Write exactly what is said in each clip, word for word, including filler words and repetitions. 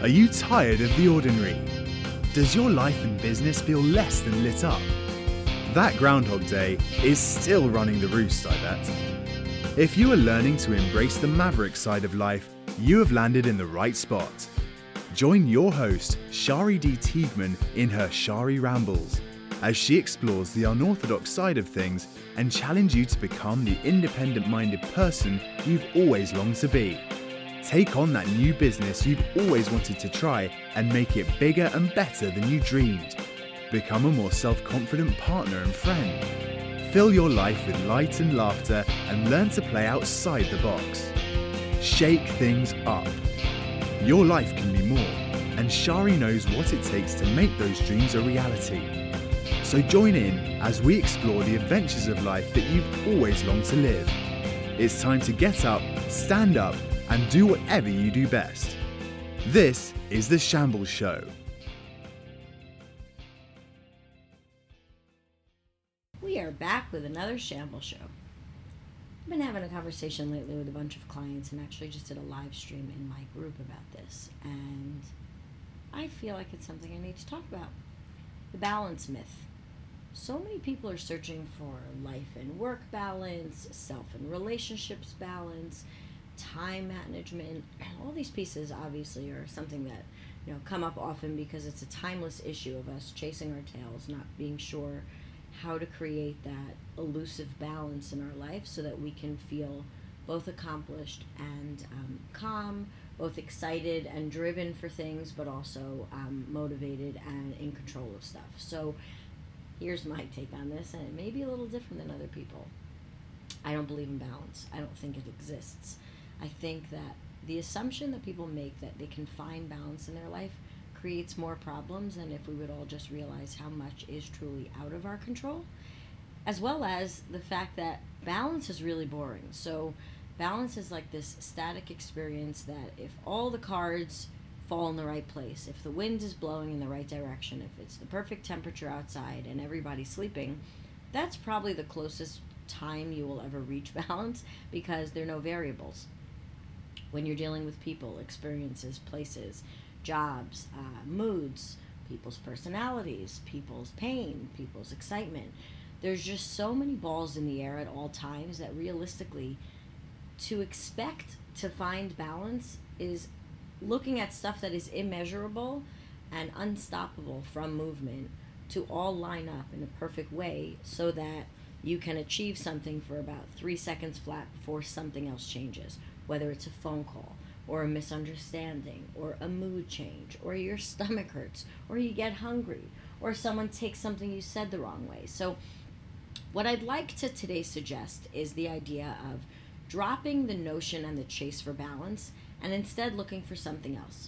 Are you tired of the ordinary? Does your life and business feel less than lit up? That Groundhog Day is still running the roost, I bet. If you are learning to embrace the maverick side of life, you have landed in the right spot. Join your host, Shari D. Teagman, in her Shari Rambles, as she explores the unorthodox side of things and challenge you to become the independent-minded person you've always longed to be. Take on that new business you've always wanted to try and make it bigger and better than you dreamed. Become a more self-confident partner and friend. Fill your life with light and laughter and learn to play outside the box. Shake things up. Your life can be more, and Shari knows what it takes to make those dreams a reality. So join in as we explore the adventures of life that you've always longed to live. It's time to get up, stand up, and do whatever you do best. This is The Shambles Show. We are back with another Shambles Show. I've been having a conversation lately with a bunch of clients and actually just did a live stream in my group about this. And I feel like it's something I need to talk about. The balance myth. So many people are searching for life and work balance, self and relationships balance, time management. All these pieces obviously are something that, you know, come up often because it's a timeless issue of us chasing our tails, not being sure how to create that elusive balance in our life so that we can feel both accomplished and um, calm, both excited and driven for things, but also um, motivated and in control of stuff. So here's my take on this, and it may be a little different than other people. I don't believe in balance. I don't think it exists. I think that the assumption that people make that they can find balance in their life creates more problems than if we would all just realize how much is truly out of our control, as well as the fact that balance is really boring. So balance is like this static experience that if all the cards fall in the right place, if the wind is blowing in the right direction, if it's the perfect temperature outside and everybody's sleeping, that's probably the closest time you will ever reach balance because there are no variables. When you're dealing with people, experiences, places, jobs, uh, moods, people's personalities, people's pain, people's excitement, there's just so many balls in the air at all times that realistically, to expect to find balance is looking at stuff that is immeasurable and unstoppable from movement to all line up in a perfect way so that you can achieve something for about three seconds flat before something else changes, whether it's a phone call or a misunderstanding or a mood change or your stomach hurts or you get hungry or someone takes something you said the wrong way. So what I'd like to today suggest is the idea of dropping the notion and the chase for balance and instead looking for something else.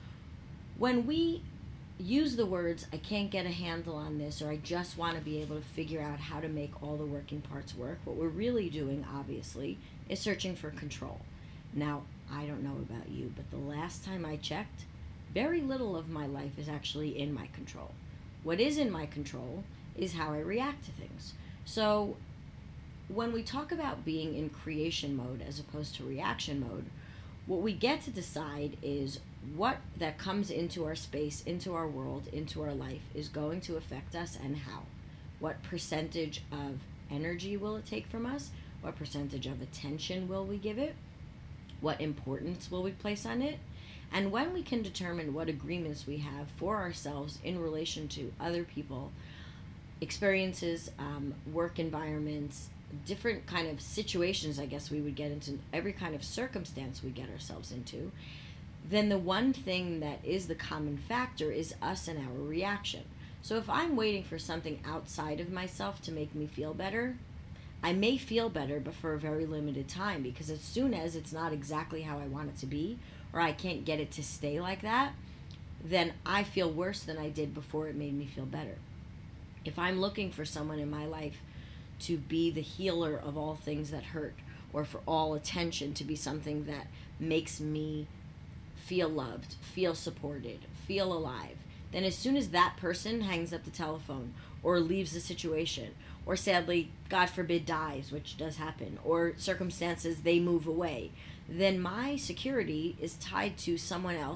When we use the words, I can't get a handle on this, or I just want to be able to figure out how to make all the working parts work, what we're really doing, obviously, is searching for control. Now, I don't know about you, but the last time I checked, very little of my life is actually in my control. What is in my control is how I react to things. So when we talk about being in creation mode as opposed to reaction mode, what we get to decide is what that comes into our space, into our world, into our life is going to affect us and how. What percentage of energy will it take from us? What percentage of attention will we give it? What importance will we place on it? And when we can determine what agreements we have for ourselves in relation to other people, experiences, um, work environments, different kind of situations, I guess we would get into, every kind of circumstance we get ourselves into, then the one thing that is the common factor is us and our reaction. So if I'm waiting for something outside of myself to make me feel better, I may feel better, but for a very limited time, because as soon as it's not exactly how I want it to be, or I can't get it to stay like that, then I feel worse than I did before it made me feel better. If I'm looking for someone in my life to be the healer of all things that hurt, or for all attention to be something that makes me feel loved, feel supported, feel alive, then as soon as that person hangs up the telephone or leaves the situation, or sadly, God forbid, dies, which does happen, or circumstances, they move away, then my security is tied to someone else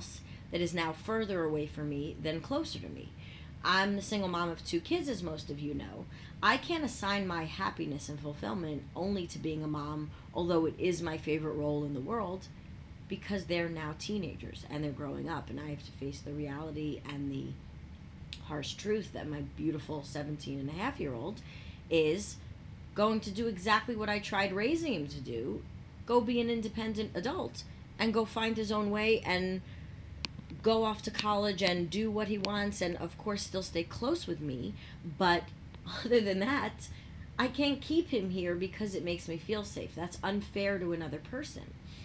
that is now further away from me than closer to me. I'm the single mom of two kids, as most of you know. I can't assign my happiness and fulfillment only to being a mom, although it is my favorite role in the world, because they're now teenagers and they're growing up, and I have to face the reality and the harsh truth that my beautiful seventeen and a half year old is going to do exactly what I tried raising him to do, go be an independent adult and go find his own way and go off to college and do what he wants, and of course still stay close with me. But other than that, I can't keep him here because it makes me feel safe. That's unfair to another person.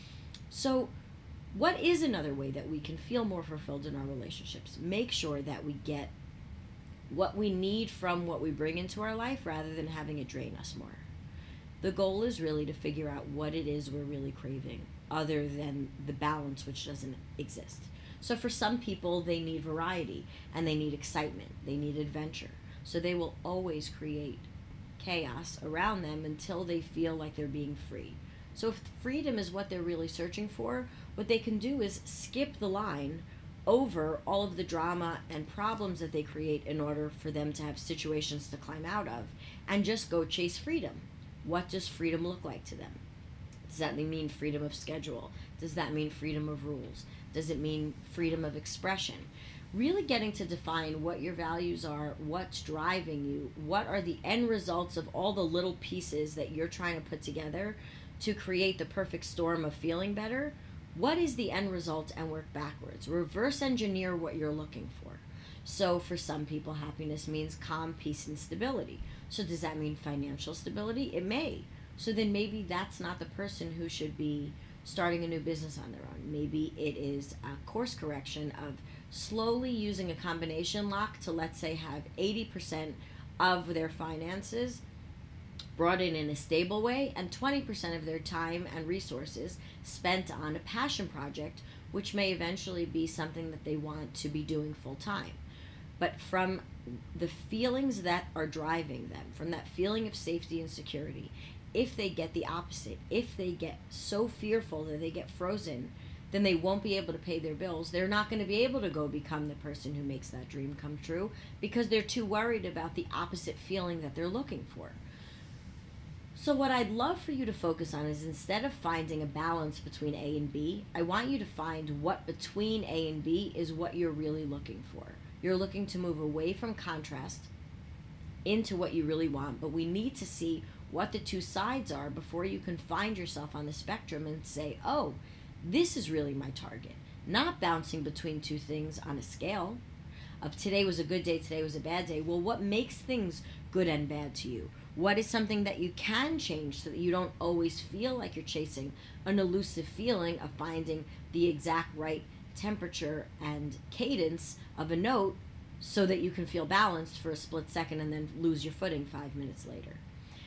So what is another way that we can feel more fulfilled in our relationships? Make sure that we get what we need from what we bring into our life rather than having it drain us more. The goal is really to figure out what it is we're really craving, other than the balance, which doesn't exist. So for some people, they need variety and they need excitement. They need adventure. So they will always create chaos around them until they feel like they're being free. So if freedom is what they're really searching for, what they can do is skip the line over all of the drama and problems that they create in order for them to have situations to climb out of, and just go chase freedom. What does freedom look like to them? Does that mean freedom of schedule? Does that mean freedom of rules? Does it mean freedom of expression? Really getting to define what your values are, what's driving you, what are the end results of all the little pieces that you're trying to put together to create the perfect storm of feeling better. What is the end result, and work backwards. Reverse engineer what you're looking for. So for some people, happiness means calm, peace, and stability. So does that mean financial stability? It may. So then maybe that's not the person who should be starting a new business on their own. Maybe it is a course correction of slowly using a combination lock to, let's say, have eighty percent of their finances brought in in a stable way, and twenty percent of their time and resources spent on a passion project, which may eventually be something that they want to be doing full time. But from the feelings that are driving them, from that feeling of safety and security, if they get the opposite, if they get so fearful that they get frozen, then they won't be able to pay their bills. They're not going to be able to go become the person who makes that dream come true because they're too worried about the opposite feeling that they're looking for. So what I'd love for you to focus on is, instead of finding a balance between A and B, I want you to find what between A and B is what you're really looking for. You're looking to move away from contrast into what you really want, but we need to see what the two sides are before you can find yourself on the spectrum and say, oh, this is really my target. Not bouncing between two things on a scale of today was a good day, today was a bad day. Well, what makes things good and bad to you? What is something that you can change so that you don't always feel like you're chasing an elusive feeling of finding the exact right temperature and cadence of a note so that you can feel balanced for a split second and then lose your footing five minutes later?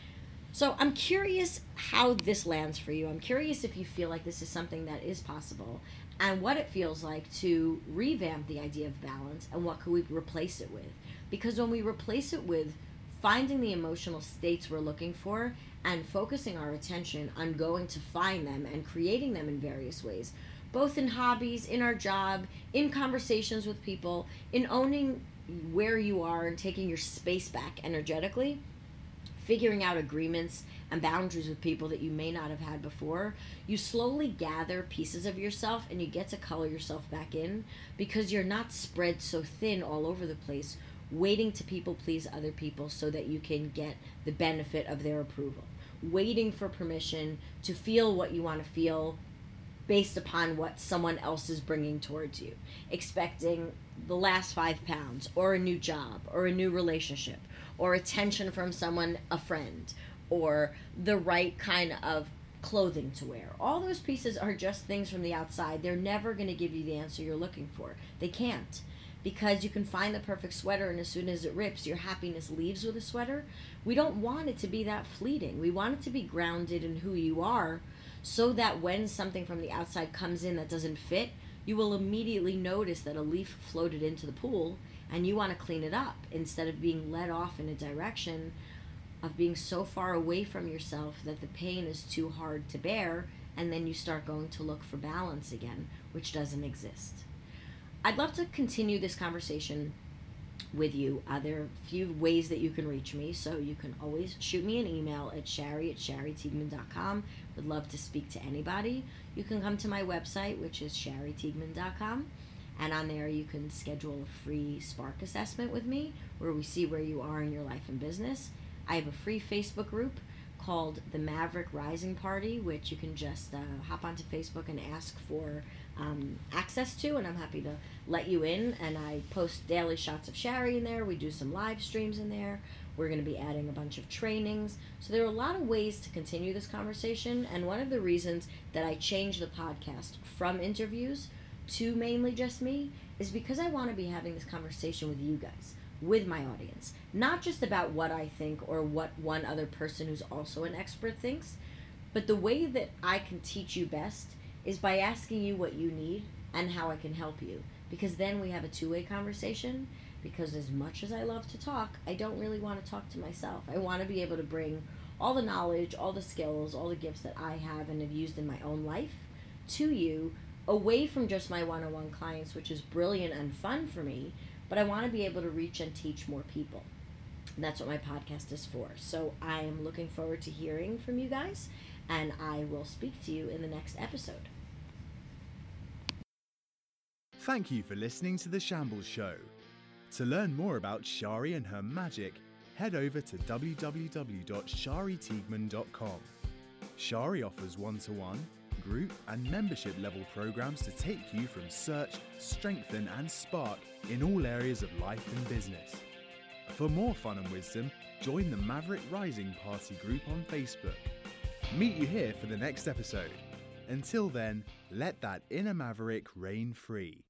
So I'm curious how this lands for you. I'm curious if you feel like this is something that is possible, and what it feels like to revamp the idea of balance, and what could we replace it with. Because when we replace it with finding the emotional states we're looking for and focusing our attention on going to find them and creating them in various ways, both in hobbies, in our job, in conversations with people, in owning where you are and taking your space back energetically, figuring out agreements and boundaries with people that you may not have had before, you slowly gather pieces of yourself and you get to color yourself back in, because you're not spread so thin all over the place, waiting to people please other people so that you can get the benefit of their approval, waiting for permission to feel what you want to feel based upon what someone else is bringing towards you, expecting the last five pounds or a new job or a new relationship or attention from someone, a friend, or the right kind of clothing to wear. All those pieces are just things from the outside. They're never going to give you the answer you're looking for. They can't. Because you can find the perfect sweater, and as soon as it rips, your happiness leaves with a sweater. We don't want it to be that fleeting. We want it to be grounded in who you are, so that when something from the outside comes in that doesn't fit, you will immediately notice that a leaf floated into the pool and you want to clean it up, instead of being led off in a direction of being so far away from yourself that the pain is too hard to bear, and then you start going to look for balance again, which doesn't exist. I'd love to continue this conversation with you. Uh, there are a few ways that you can reach me, so you can always shoot me an email at Shari at Shari Teigman dot com. Would love to speak to anybody. You can come to my website, which is Shari Teigman dot com, and on there you can schedule a free Spark assessment with me, where we see where you are in your life and business. I have a free Facebook group called the Maverick Rising Party, which you can just uh, hop onto Facebook and ask for um, access to, and I'm happy to let you in. And I post daily shots of Shari in there. We do some live streams in there. We're going to be adding a bunch of trainings. So there are a lot of ways to continue this conversation, and one of the reasons that I changed the podcast from interviews to mainly just me is because I want to be having this conversation with you guys, with my audience, not just about what I think or what one other person who's also an expert thinks, but the way that I can teach you best is by asking you what you need and how I can help you, because then we have a two-way conversation. Because as much as I love to talk, I don't really want to talk to myself. I want to be able to bring all the knowledge, all the skills, all the gifts that I have and have used in my own life to you, away from just my one-on-one clients, which is brilliant and fun for me, but I want to be able to reach and teach more people. And that's what my podcast is for. So I am looking forward to hearing from you guys, and I will speak to you in the next episode. Thank you for listening to The Shambles Show. To learn more about Shari and her magic, head over to w w w dot shari teigman dot com. Shari offers one-to-one, group and membership level programs to take you from search, strengthen and spark in all areas of life and business. For more fun and wisdom, join the Maverick Rising Party group on Facebook. Meet you here for the next episode. Until then, let that inner maverick reign free.